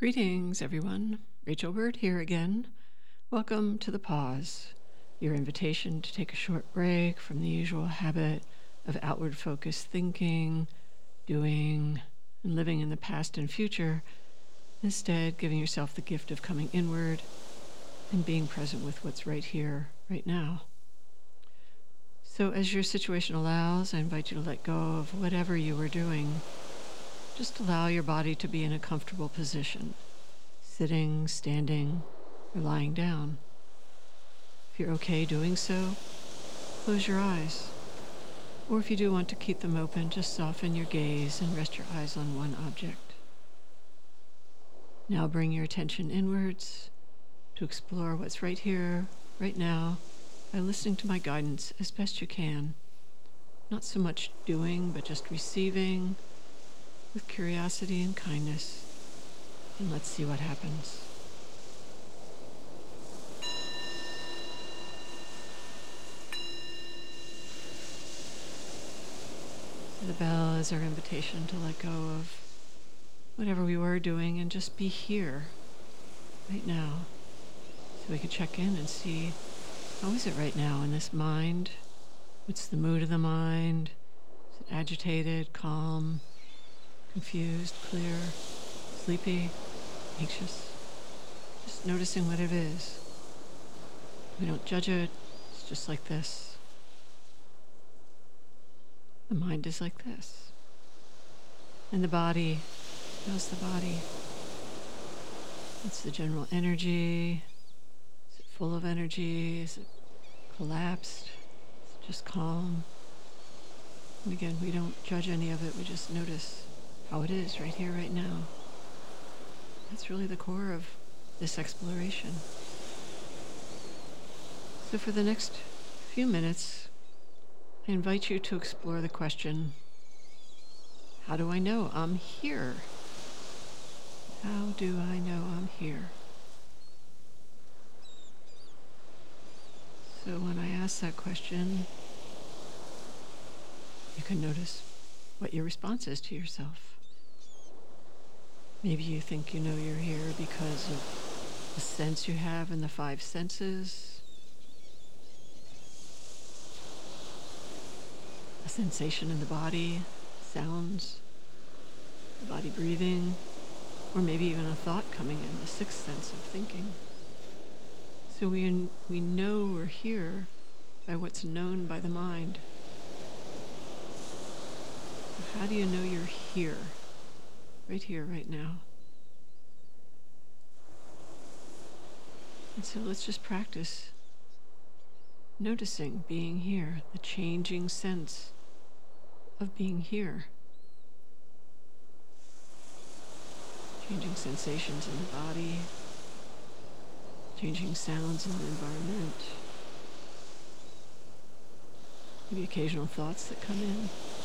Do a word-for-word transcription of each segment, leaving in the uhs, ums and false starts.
Greetings, everyone. Rachel Bird here again. Welcome to The Pause, your invitation to take a short break from the usual habit of outward focused thinking, doing, and living in the past and future, instead giving yourself the gift of coming inward and being present with what's right here, right now. So as your situation allows, I invite you to let go of whatever you were doing. Just allow your body to be in a comfortable position, sitting, standing, or lying down. If you're okay doing so, close your eyes. Or if you do want to keep them open, just soften your gaze and rest your eyes on one object. Now bring your attention inwards to explore what's right here, right now, by listening to my guidance as best you can. Not so much doing, but just receiving, with curiosity and kindness, and let's see what happens. So the bell is our invitation to let go of whatever we were doing and just be here, right now, so we can check in and see, how is it right now in this mind? What's the mood of the mind? Is it agitated, calm, confused, clear, sleepy, anxious? Just noticing what it is. We don't judge it. It's just like this. The mind is like this. And the body, how's the body? What's the general energy? Is it full of energy? Is it collapsed? Is it just calm? And again, we don't judge any of it. We just notice how it is right here, right now. That's really the core of this exploration. So for the next few minutes, I invite you to explore the question, how do I know I'm here? How do I know I'm here? So when I ask that question, you can notice what your response is to yourself. Maybe you think you know you're here because of the sense you have in the five senses, a sensation in the body, sounds, the body breathing, or maybe even a thought coming in, the sixth sense of thinking. So we, we know we're here by what's known by the mind. So how do you know you're here? Right here, right now. And so let's just practice noticing being here, the changing sense of being here. Changing sensations in the body, changing sounds in the environment, maybe occasional thoughts that come in.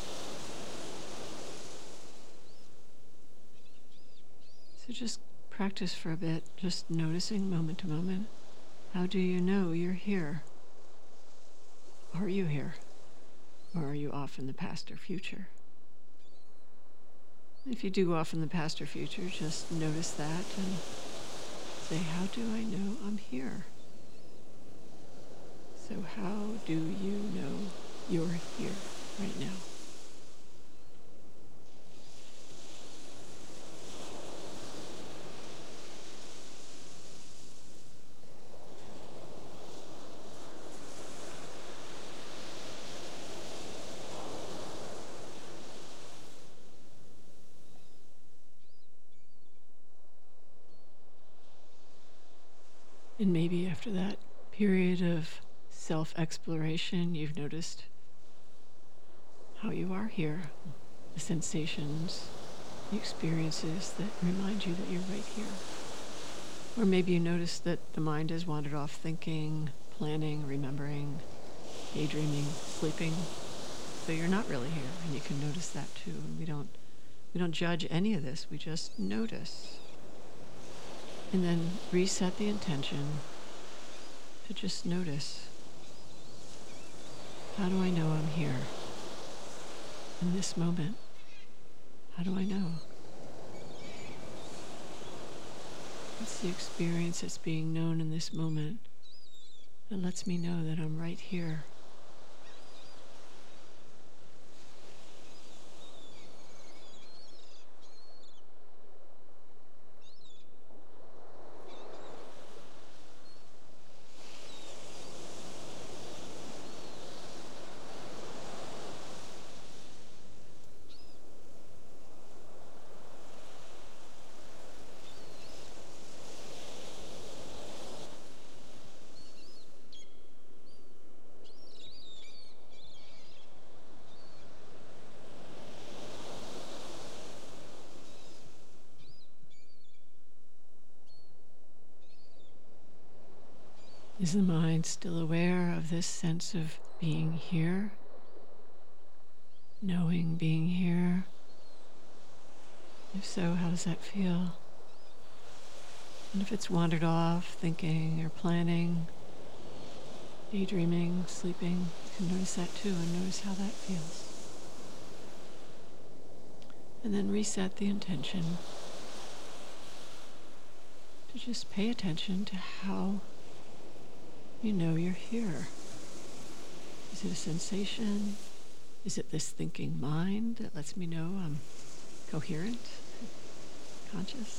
So just practice for a bit, just noticing moment to moment. How do you know you're here? Are you here? Or are you off in the past or future? If you do go off in the past or future, just notice that and say, how do I know I'm here? So how do you know you're here right now? And maybe after that period of self-exploration, you've noticed how you are here, the sensations, the experiences that remind you that you're right here. Or maybe you notice that the mind has wandered off thinking, planning, remembering, daydreaming, sleeping. So you're not really here, and you can notice that too. And we don't, we don't judge any of this. We just notice. And then reset the intention to just notice. How do I know I'm here in this moment? How do I know? What's the experience that's being known in this moment that lets me know that I'm right here? Is the mind still aware of this sense of being here? Knowing being here? If so, how does that feel? And if it's wandered off, thinking or planning, daydreaming, sleeping, you can notice that too and notice how that feels. And then reset the intention to just pay attention to how you know you're here. Is it a sensation? Is it this thinking mind that lets me know I'm coherent, conscious?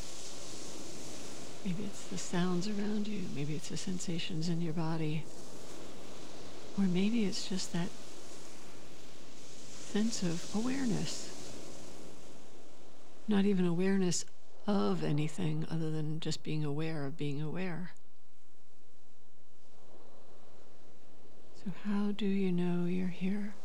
Maybe it's the sounds around you. Maybe it's the sensations in your body. Or maybe it's just that sense of awareness. Not even awareness of anything other than just being aware of being aware. So how do you know you're here?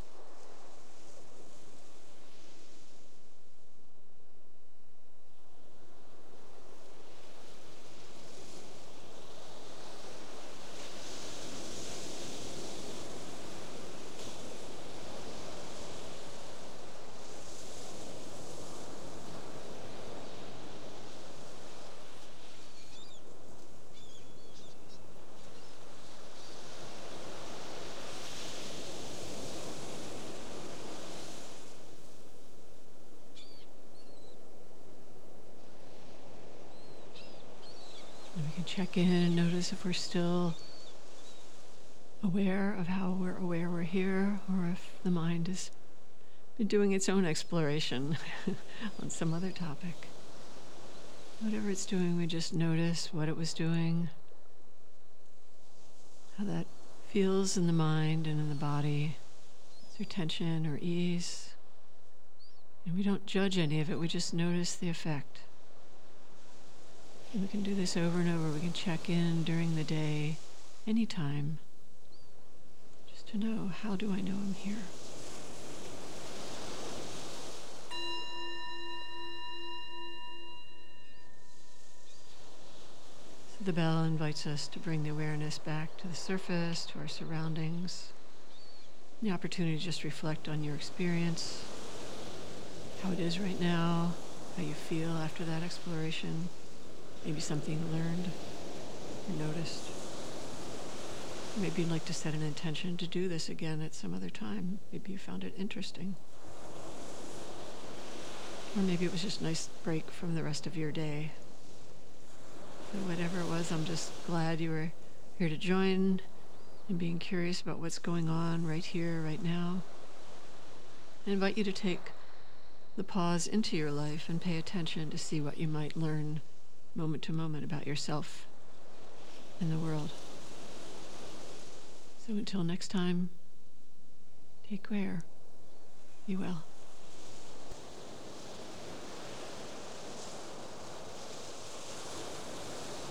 And we can check in and notice if we're still aware of how we're aware we're here, or if the mind has been doing its own exploration on some other topic. Whatever it's doing, we just notice what it was doing, how that feels in the mind and in the body. Is there tension or ease? And we don't judge any of it, we just notice the effect. And we can do this over and over. We can check in during the day, anytime, just to know, how do I know I'm here? So the bell invites us to bring the awareness back to the surface, to our surroundings. The opportunity to just reflect on your experience, how it is right now, how you feel after that exploration. Maybe something you learned or noticed. Maybe you'd like to set an intention to do this again at some other time. Maybe you found it interesting. Or maybe it was just a nice break from the rest of your day. So whatever it was, I'm just glad you were here to join and being curious about what's going on right here, right now. I invite you to take the pause into your life and pay attention to see what you might learn moment to moment about yourself and the world. So until next time, take care. Be well.